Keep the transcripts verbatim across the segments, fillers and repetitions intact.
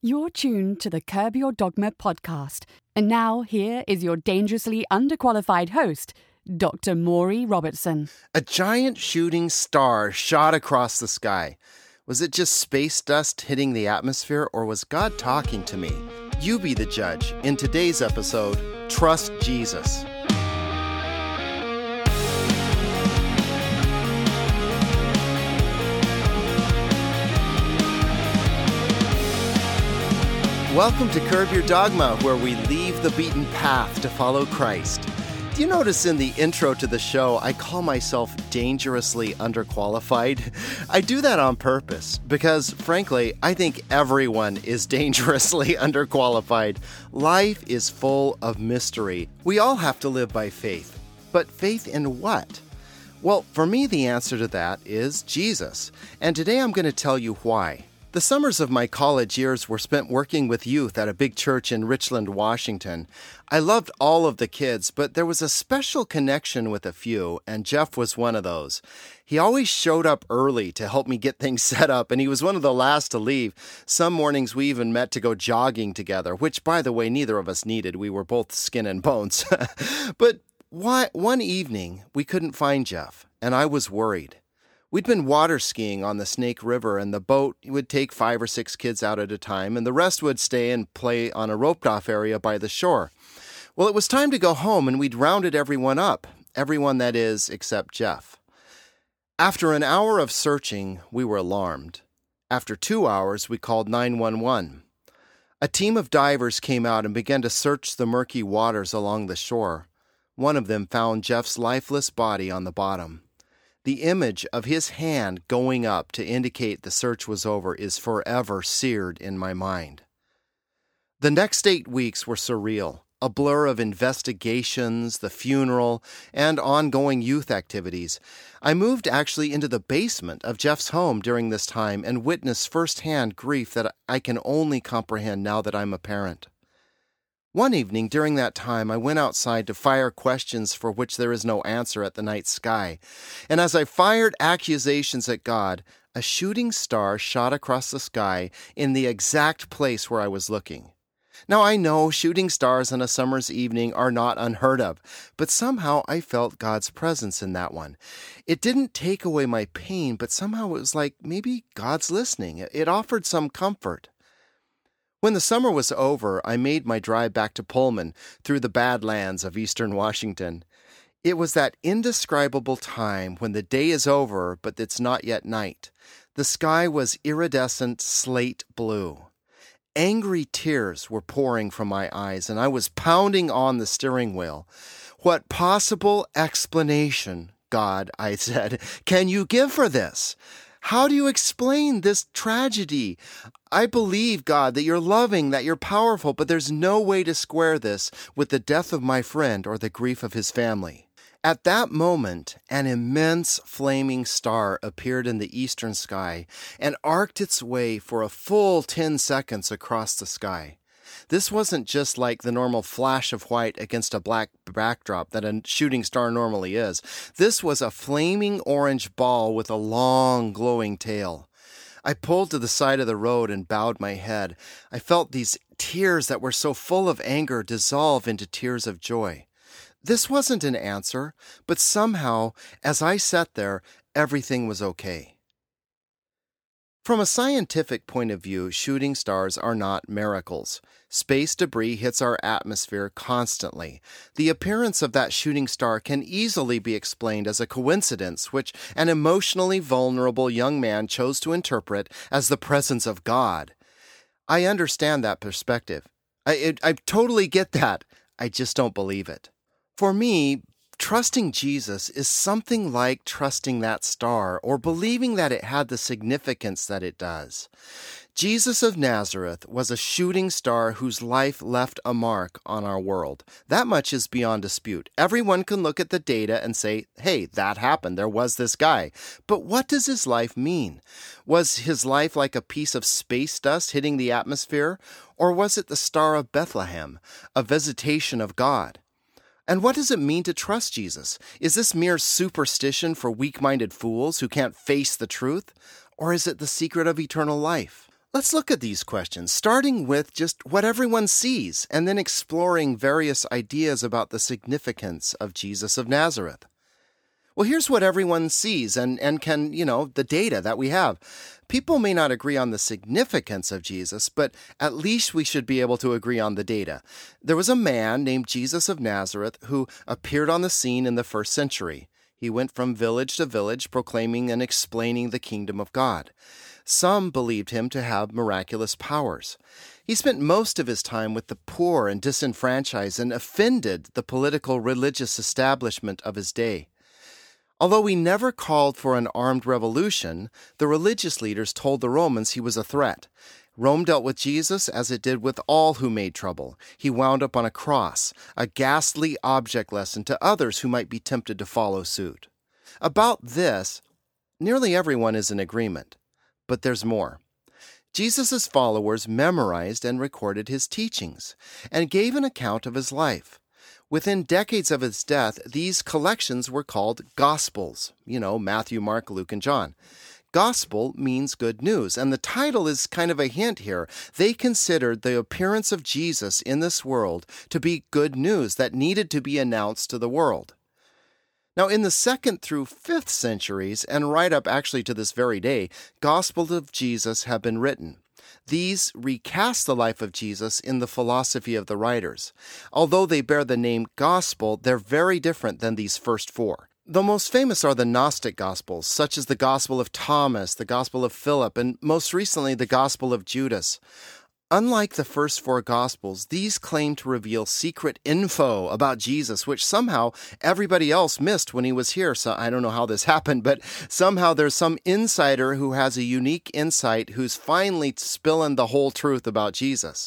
You're tuned to the Curb Your Dogma podcast. And now here is your dangerously underqualified host, Doctor Maury Robertson. A giant shooting star shot across the sky. Was it just space dust hitting the atmosphere, or was God talking to me? You be the judge in today's episode, Trust Jesus. Welcome to Curb Your Dogma, where we leave the beaten path to follow Christ. Do you notice in the intro to the show, I call myself dangerously underqualified? I do that on purpose because, frankly, I think everyone is dangerously underqualified. Life is full of mystery. We all have to live by faith. But faith in what? Well, for me, the answer to that is Jesus. And today I'm going to tell you why. The summers of my college years were spent working with youth at a big church in Richland, Washington. I loved all of the kids, but there was a special connection with a few, and Jeff was one of those. He always showed up early to help me get things set up, and he was one of the last to leave. Some mornings we even met to go jogging together, which, by the way, neither of us needed. We were both skin and bones. But why, one evening, we couldn't find Jeff, and I was worried. We'd been water skiing on the Snake River, and the boat would take five or six kids out at a time, and the rest would stay and play on a roped-off area by the shore. Well, it was time to go home, and we'd rounded everyone up. Everyone, that is, except Jeff. After an hour of searching, we were alarmed. After two hours, we called nine one one. A team of divers came out and began to search the murky waters along the shore. One of them found Jeff's lifeless body on the bottom. The image of his hand going up to indicate the search was over is forever seared in my mind. The next eight weeks were surreal, a blur of investigations, the funeral, and ongoing youth activities. I moved actually into the basement of Jeff's home during this time and witnessed firsthand grief that I can only comprehend now that I'm a parent. One evening during that time, I went outside to fire questions for which there is no answer at the night sky. And as I fired accusations at God, a shooting star shot across the sky in the exact place where I was looking. Now, I know shooting stars on a summer's evening are not unheard of, but somehow I felt God's presence in that one. It didn't take away my pain, but somehow it was like maybe God's listening. It offered some comfort. When the summer was over, I made my drive back to Pullman through the Badlands of eastern Washington. It was that indescribable time when the day is over, but it's not yet night. The sky was iridescent slate blue. Angry tears were pouring from my eyes, and I was pounding on the steering wheel. What possible explanation, God, I said, can you give for this? How do you explain this tragedy? I believe, God, that you're loving, that you're powerful, but there's no way to square this with the death of my friend or the grief of his family. At that moment, an immense flaming star appeared in the eastern sky and arced its way for a full ten seconds across the sky. This wasn't just like the normal flash of white against a black backdrop that a shooting star normally is. This was a flaming orange ball with a long, glowing tail. I pulled to the side of the road and bowed my head. I felt these tears that were so full of anger dissolve into tears of joy. This wasn't an answer, but somehow, as I sat there, everything was okay. From a scientific point of view, shooting stars are not miracles. Space debris hits our atmosphere constantly. The appearance of that shooting star can easily be explained as a coincidence, which an emotionally vulnerable young man chose to interpret as the presence of God. I understand that perspective. I, I, I totally get that. I just don't believe it. For me, trusting Jesus is something like trusting that star or believing that it had the significance that it does. Jesus of Nazareth was a shooting star whose life left a mark on our world. That much is beyond dispute. Everyone can look at the data and say, hey, that happened. There was this guy. But what does his life mean? Was his life like a piece of space dust hitting the atmosphere? Or was it the Star of Bethlehem, a visitation of God? And what does it mean to trust Jesus? Is this mere superstition for weak-minded fools who can't face the truth? Or is it the secret of eternal life? Let's look at these questions, starting with just what everyone sees, and then exploring various ideas about the significance of Jesus of Nazareth. Well, here's what everyone sees and, and can, you know, the data that we have. People may not agree on the significance of Jesus, but at least we should be able to agree on the data. There was a man named Jesus of Nazareth who appeared on the scene in the first century. He went from village to village proclaiming and explaining the kingdom of God. Some believed him to have miraculous powers. He spent most of his time with the poor and disenfranchised and offended the political religious establishment of his day. Although he never called for an armed revolution, the religious leaders told the Romans he was a threat. Rome dealt with Jesus as it did with all who made trouble. He wound up on a cross, a ghastly object lesson to others who might be tempted to follow suit. About this, nearly everyone is in agreement. But there's more. Jesus' followers memorized and recorded his teachings and gave an account of his life. Within decades of his death, these collections were called Gospels. You know, Matthew, Mark, Luke, and John. Gospel means good news, and the title is kind of a hint here. They considered the appearance of Jesus in this world to be good news that needed to be announced to the world. Now, in the second through fifth centuries, and right up actually to this very day, Gospels of Jesus have been written. These recast the life of Jesus in the philosophy of the writers. Although they bear the name Gospel, they're very different than these first four. The most famous are the Gnostic Gospels, such as the Gospel of Thomas, the Gospel of Philip, and most recently the Gospel of Judas. Unlike the first four Gospels, these claim to reveal secret info about Jesus, which somehow everybody else missed when he was here. So I don't know how this happened, but somehow there's some insider who has a unique insight who's finally spilling the whole truth about Jesus.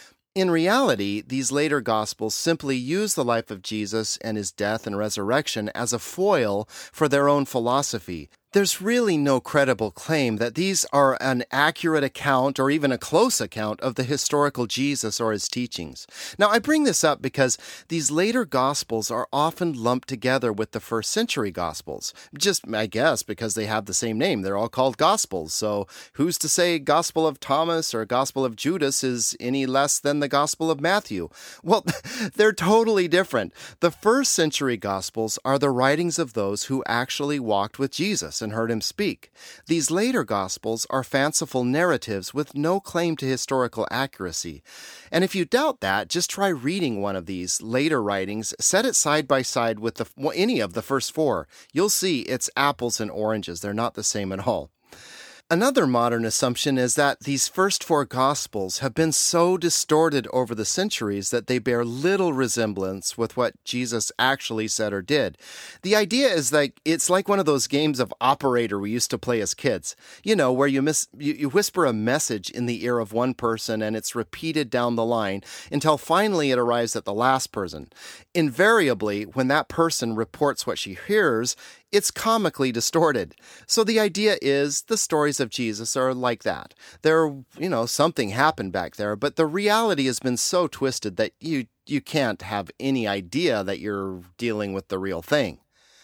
In reality, these later Gospels simply use the life of Jesus and his death and resurrection as a foil for their own philosophy. There's really no credible claim that these are an accurate account or even a close account of the historical Jesus or his teachings. Now, I bring this up because these later Gospels are often lumped together with the first century Gospels. Just, I guess, because they have the same name. They're all called Gospels. So who's to say Gospel of Thomas or Gospel of Judas is any less than the Gospel of Matthew? Well, they're totally different. The first century Gospels are the writings of those who actually walked with Jesus and heard him speak. These later Gospels are fanciful narratives with no claim to historical accuracy. And if you doubt that, just try reading one of these later writings, set it side by side with the, any of the first four. You'll see it's apples and oranges. They're not the same at all. Another modern assumption is that these first four Gospels have been so distorted over the centuries that they bear little resemblance with what Jesus actually said or did. The idea is like it's like one of those games of Operator we used to play as kids, you know, where you, miss, you, you whisper a message in the ear of one person and it's repeated down the line until finally it arrives at the last person. Invariably, when that person reports what she hears, it's comically distorted. So the idea is the stories of Jesus are like that. There, you know, something happened back there, but the reality has been so twisted that you you can't have any idea that you're dealing with the real thing.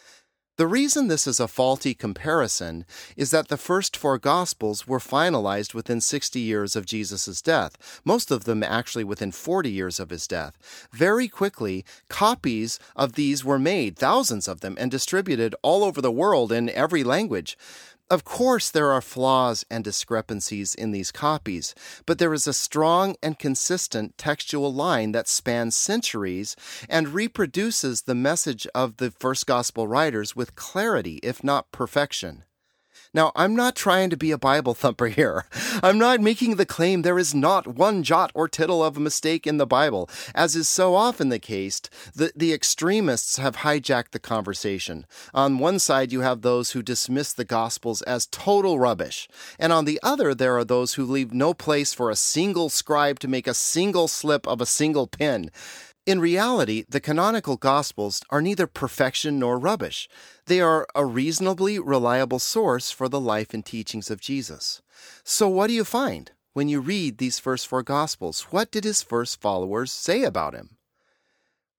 The reason this is a faulty comparison is that the first four Gospels were finalized within sixty years of Jesus' death, most of them actually within forty years of his death. Very quickly, copies of these were made, thousands of them, and distributed all over the world in every language. Of course, there are flaws and discrepancies in these copies, but there is a strong and consistent textual line that spans centuries and reproduces the message of the first gospel writers with clarity, if not perfection. Now, I'm not trying to be a Bible thumper here. I'm not making the claim there is not one jot or tittle of a mistake in the Bible. As is so often the case, the, the extremists have hijacked the conversation. On one side, you have those who dismiss the Gospels as total rubbish. And on the other, there are those who leave no place for a single scribe to make a single slip of a single pen. In reality, the canonical Gospels are neither perfection nor rubbish. They are a reasonably reliable source for the life and teachings of Jesus. So what do you find when you read these first four Gospels? What did his first followers say about him?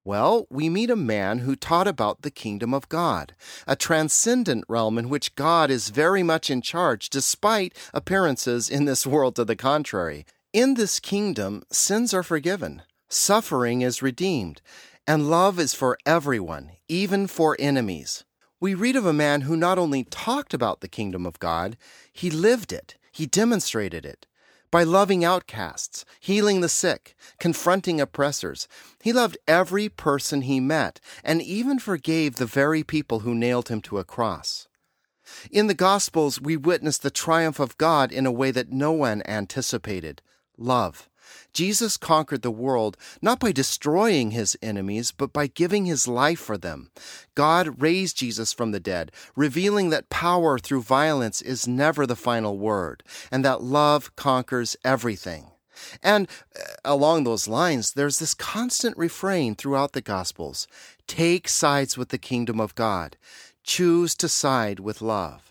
Well, we meet a man who taught about the kingdom of God, a transcendent realm in which God is very much in charge, despite appearances in this world to the contrary. In this kingdom, sins are forgiven, suffering is redeemed, and love is for everyone, even for enemies. We read of a man who not only talked about the kingdom of God, he lived it, he demonstrated it. By loving outcasts, healing the sick, confronting oppressors, he loved every person he met, and even forgave the very people who nailed him to a cross. In the Gospels, we witness the triumph of God in a way that no one anticipated: love. Jesus conquered the world not by destroying his enemies, but by giving his life for them. God raised Jesus from the dead, revealing that power through violence is never the final word, and that love conquers everything. And uh, along those lines, there's this constant refrain throughout the Gospels: take sides with the kingdom of God. Choose to side with love.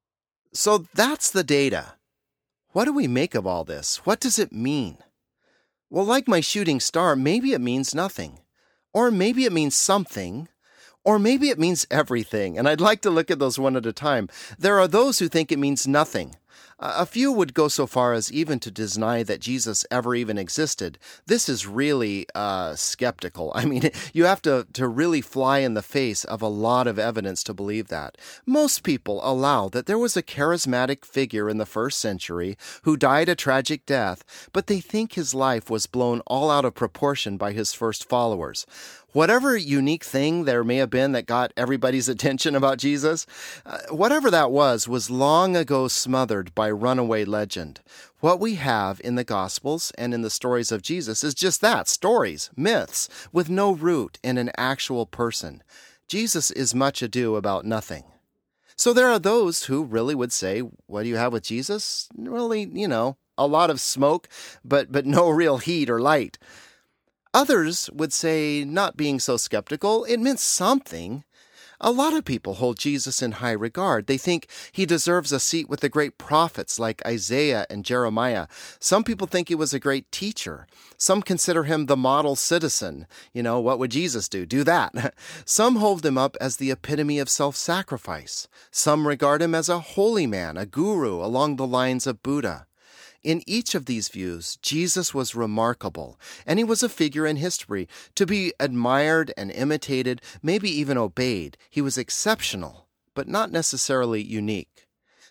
So that's the data. What do we make of all this? What does it mean? Well, like my shooting star, maybe it means nothing. Or maybe it means something. Or maybe it means everything. And I'd like to look at those one at a time. There are those who think it means nothing. A few would go so far as even to deny that Jesus ever even existed. This is really uh, skeptical. I mean, you have to, to really fly in the face of a lot of evidence to believe that. Most people allow that there was a charismatic figure in the first century who died a tragic death, but they think his life was blown all out of proportion by his first followers. Whatever unique thing there may have been that got everybody's attention about Jesus, uh, whatever that was, was long ago smothered by runaway legend. What we have in the Gospels and in the stories of Jesus is just that, stories, myths, with no root in an actual person. Jesus is much ado about nothing. So there are those who really would say, what do you have with Jesus? Really, you know, a lot of smoke, but but no real heat or light. Others would say, not being so skeptical, it meant something. A lot of people hold Jesus in high regard. They think he deserves a seat with the great prophets like Isaiah and Jeremiah. Some people think he was a great teacher. Some consider him the model citizen. You know, what would Jesus do? Do that. Some hold him up as the epitome of self-sacrifice. Some regard him as a holy man, a guru along the lines of Buddha. In each of these views, Jesus was remarkable, and he was a figure in history to be admired and imitated, maybe even obeyed. He was exceptional, but not necessarily unique.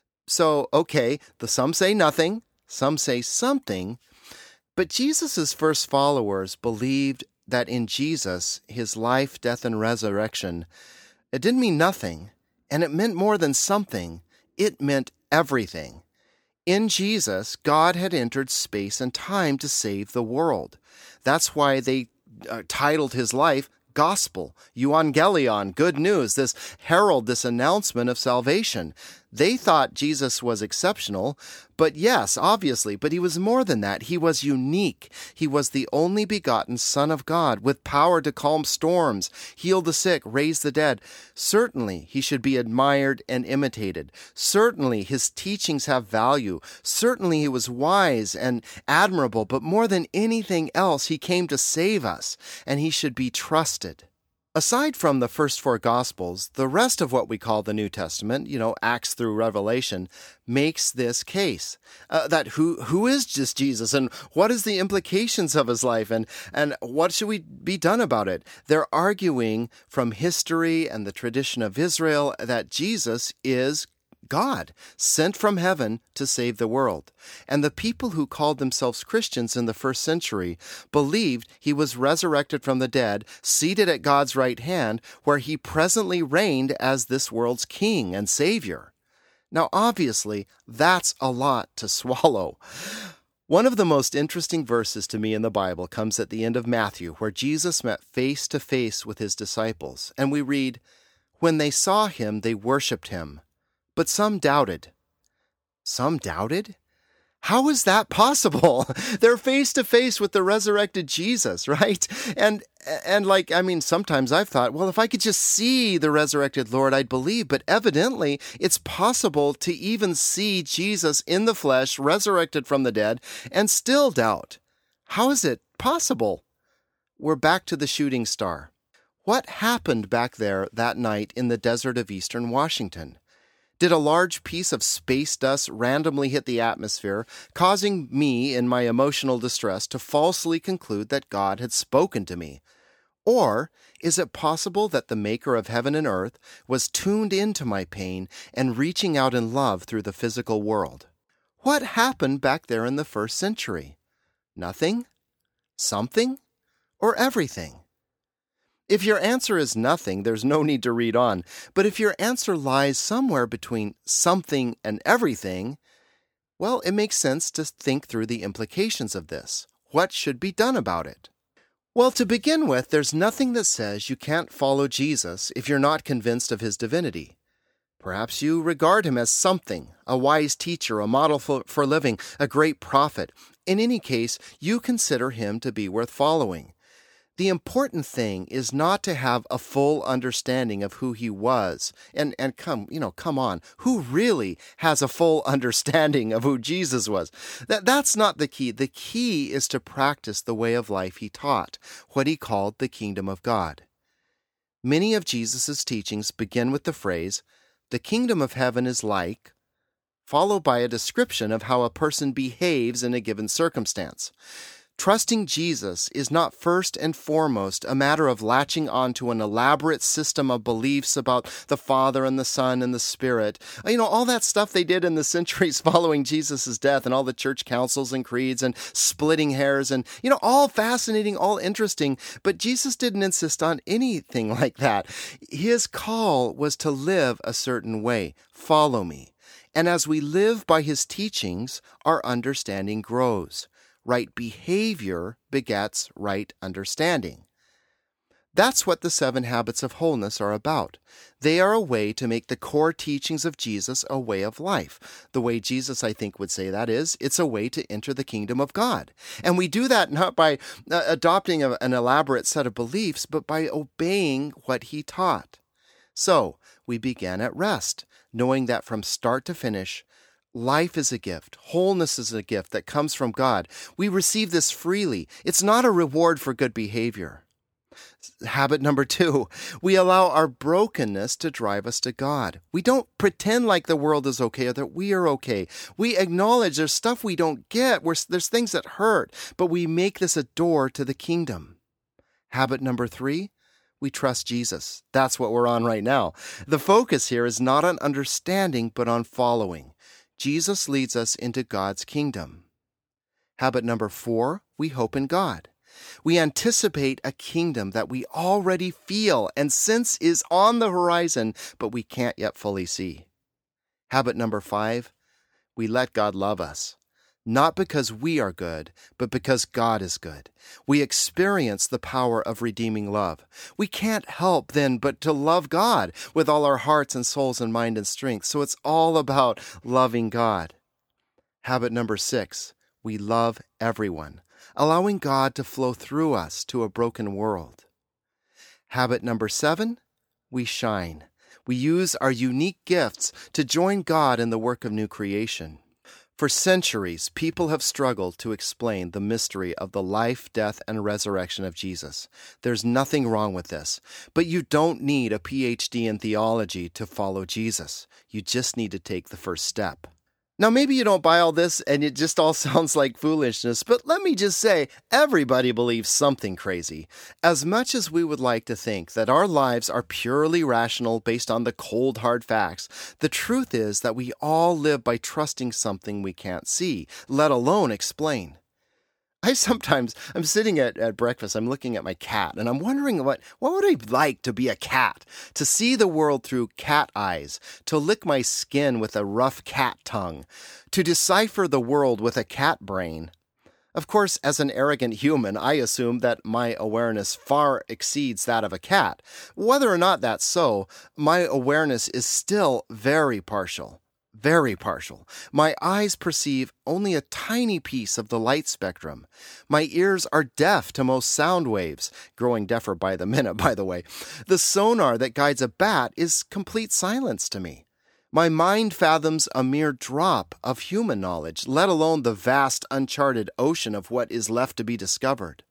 So, okay, the some say nothing, some say something, but Jesus' first followers believed that in Jesus, his life, death, and resurrection, it didn't mean nothing, and it meant more than something. It meant everything. In Jesus, God had entered space and time to save the world. That's why they uh, titled his life Gospel, Euangelion, good news, this herald, this announcement of salvation. They thought Jesus was exceptional, but yes, obviously, but he was more than that. He was unique. He was the only begotten Son of God with power to calm storms, heal the sick, raise the dead. Certainly, he should be admired and imitated. Certainly, his teachings have value. Certainly, he was wise and admirable, but more than anything else, he came to save us, and he should be trusted. Aside from the first four Gospels, the rest of what we call the New Testament, you know, Acts through Revelation, makes this case. Uh, that who who is just Jesus, and what is the implications of his life, and, and what should we be done about it? They're arguing from history and the tradition of Israel that Jesus is God, sent from heaven to save the world. And the people who called themselves Christians in the first century believed he was resurrected from the dead, seated at God's right hand, where he presently reigned as this world's king and savior. Now, obviously, that's a lot to swallow. One of the most interesting verses to me in the Bible comes at the end of Matthew, where Jesus met face to face with his disciples. And we read, "When they saw him, they worshipped him. But some doubted." Some doubted? How is that possible? They're face to face with the resurrected Jesus, right? And, and like, I mean, sometimes I've thought, well, if I could just see the resurrected Lord, I'd believe. But evidently, it's possible to even see Jesus in the flesh, resurrected from the dead, and still doubt. How is it possible? We're back to the shooting star. What happened back there that night in the desert of eastern Washington? Did a large piece of space dust randomly hit the atmosphere, causing me, in my emotional distress, to falsely conclude that God had spoken to me? Or is it possible that the maker of heaven and earth was tuned into my pain and reaching out in love through the physical world? What happened back there in the first century? Nothing? Something? Or everything? If your answer is nothing, there's no need to read on. But if your answer lies somewhere between something and everything, well, it makes sense to think through the implications of this. What should be done about it? Well, to begin with, there's nothing that says you can't follow Jesus if you're not convinced of his divinity. Perhaps you regard him as something, a wise teacher, a model for, for living, a great prophet. In any case, you consider him to be worth following. The important thing is not to have a full understanding of who he was. And, and come, you know, come on. Who really has a full understanding of who Jesus was? That, that's not the key. The key is to practice the way of life he taught, what he called the kingdom of God. Many of Jesus' teachings begin with the phrase, "The kingdom of heaven is like," followed by a description of how a person behaves in a given circumstance. Trusting Jesus is not first and foremost a matter of latching onto an elaborate system of beliefs about the Father and the Son and the Spirit. You know, all that stuff they did in the centuries following Jesus' death and all the church councils and creeds and splitting hairs and, you know, all fascinating, all interesting. But Jesus didn't insist on anything like that. His call was to live a certain way. Follow me. And as we live by his teachings, our understanding grows. Right behavior begets right understanding. That's what the seven habits of wholeness are about. They are a way to make the core teachings of Jesus a way of life. The way Jesus, I think, would say that is, it's a way to enter the kingdom of God. And we do that not by uh, adopting a, an elaborate set of beliefs, but by obeying what he taught. So, we began at rest, knowing that from start to finish, life is a gift. Wholeness is a gift that comes from God. We receive this freely. It's not a reward for good behavior. Habit number two, we allow our brokenness to drive us to God. We don't pretend like the world is okay or that we are okay. We acknowledge there's stuff we don't get. We're, there's things that hurt, but we make this a door to the kingdom. Habit number three, we trust Jesus. That's what we're on right now. The focus here is not on understanding, but on following. Jesus leads us into God's kingdom. Habit number four, we hope in God. We anticipate a kingdom that we already feel and sense is on the horizon, but we can't yet fully see. Habit number five, we let God love us. Not because we are good, but because God is good. We experience the power of redeeming love. We can't help then but to love God with all our hearts and souls and mind and strength. So it's all about loving God. Habit number six, we love everyone, allowing God to flow through us to a broken world. Habit number seven, we shine. We use our unique gifts to join God in the work of new creation. For centuries, people have struggled to explain the mystery of the life, death, and resurrection of Jesus. There's nothing wrong with this, but you don't need a P H D in theology to follow Jesus. You just need to take the first step. Now, maybe you don't buy all this and it just all sounds like foolishness, but let me just say, everybody believes something crazy. As much as we would like to think that our lives are purely rational based on the cold, hard facts, the truth is that we all live by trusting something we can't see, let alone explain. I sometimes, I'm sitting at, at breakfast, I'm looking at my cat, and I'm wondering what, what would I like to be a cat? To see the world through cat eyes, to lick my skin with a rough cat tongue, to decipher the world with a cat brain. Of course, as an arrogant human, I assume that my awareness far exceeds that of a cat. Whether or not that's so, my awareness is still very partial. Very partial. My eyes perceive only a tiny piece of the light spectrum. My ears are deaf to most sound waves, growing deafer by the minute, by the way. The sonar that guides a bat is complete silence to me. My mind fathoms a mere drop of human knowledge, let alone the vast uncharted ocean of what is left to be discovered.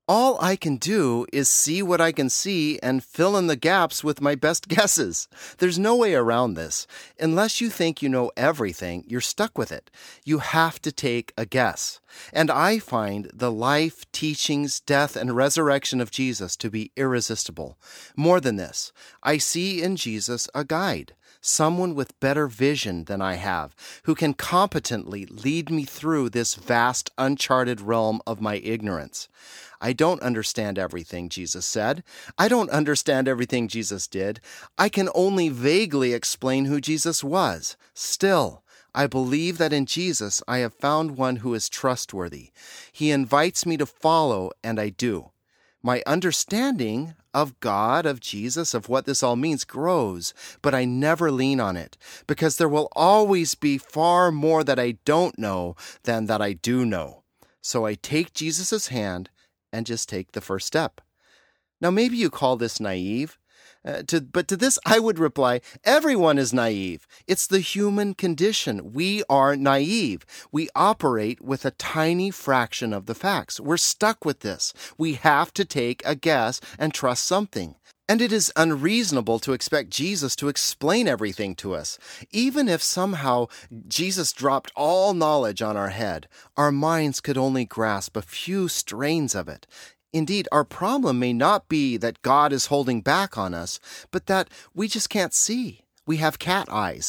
All I can do is see what I can see and fill in the gaps with my best guesses. There's no way around this. Unless you think you know everything, you're stuck with it. You have to take a guess. And I find the life, teachings, death, and resurrection of Jesus to be irresistible. More than this, I see in Jesus a guide. Someone with better vision than I have, who can competently lead me through this vast, uncharted realm of my ignorance. I don't understand everything Jesus said. I don't understand everything Jesus did. I can only vaguely explain who Jesus was. Still, I believe that in Jesus I have found one who is trustworthy. He invites me to follow, and I do. My understanding of God, of Jesus, of what this all means grows, but I never lean on it, because there will always be far more that I don't know than that I do know. So I take Jesus' hand and just take the first step. Now, maybe you call this naive, uh, to, but to this I would reply, everyone is naive. It's the human condition. We are naive. We operate with a tiny fraction of the facts. We're stuck with this. We have to take a guess and trust something. And it is unreasonable to expect Jesus to explain everything to us. Even if somehow Jesus dropped all knowledge on our head, our minds could only grasp a few strains of it. Indeed, our problem may not be that God is holding back on us, but that we just can't see. We have cat eyes.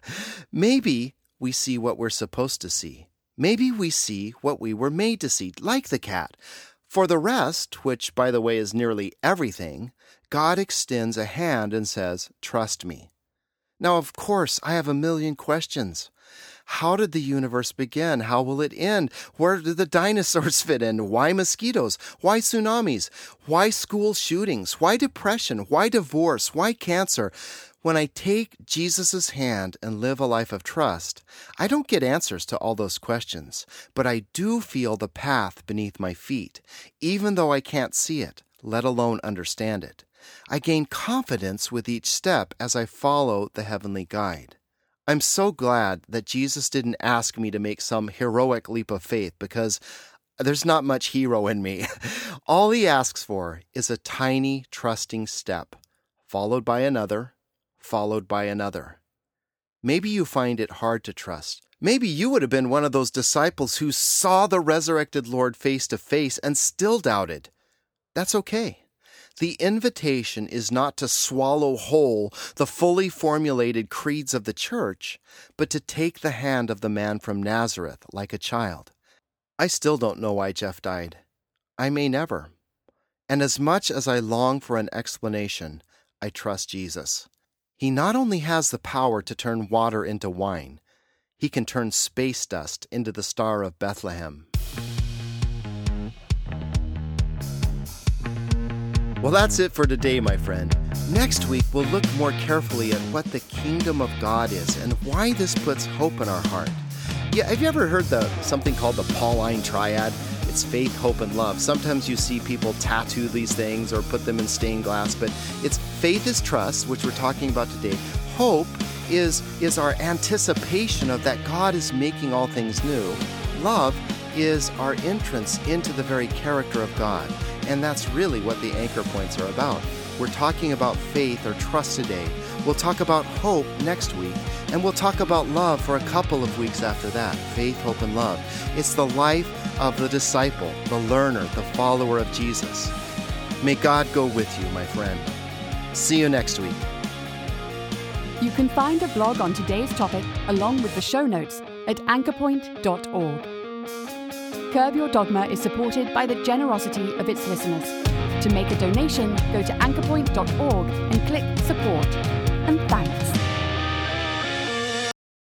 Maybe we see what we're supposed to see. Maybe we see what we were made to see, like the cat. For the rest, which, by the way, is nearly everything, God extends a hand and says, "Trust me." Now, of course, I have a million questions. How did the universe begin? How will it end? Where did the dinosaurs fit in? Why mosquitoes? Why tsunamis? Why school shootings? Why depression? Why divorce? Why cancer? When I take Jesus' hand and live a life of trust, I don't get answers to all those questions, but I do feel the path beneath my feet, even though I can't see it, let alone understand it. I gain confidence with each step as I follow the heavenly guide. I'm so glad that Jesus didn't ask me to make some heroic leap of faith, because there's not much hero in me. All he asks for is a tiny, trusting step, followed by another, followed by another. Maybe you find it hard to trust. Maybe you would have been one of those disciples who saw the resurrected Lord face to face and still doubted. That's okay. The invitation is not to swallow whole the fully formulated creeds of the church, but to take the hand of the man from Nazareth like a child. I still don't know why Jeff died. I may never. And as much as I long for an explanation, I trust Jesus. He not only has the power to turn water into wine, he can turn space dust into the Star of Bethlehem. Well, that's it for today, my friend. Next week, we'll look more carefully at what the kingdom of God is and why this puts hope in our heart. Yeah, have you ever heard the something called the Pauline Triad? It's faith, hope, and love. Sometimes you see people tattoo these things or put them in stained glass, but it's faith is trust, which we're talking about today. Hope is, is our anticipation of that God is making all things new. Love is our entrance into the very character of God. And that's really what the anchor points are about. We're talking about faith or trust today. We'll talk about hope next week, and we'll talk about love for a couple of weeks after that. Faith, hope, and love. It's the life of the disciple, the learner, the follower of Jesus. May God go with you, my friend. See you next week. You can find a blog on today's topic along with the show notes at anchor point dot org. Curb Your Dogma is supported by the generosity of its listeners. To make a donation, go to anchor point dot org and click Support. And thanks.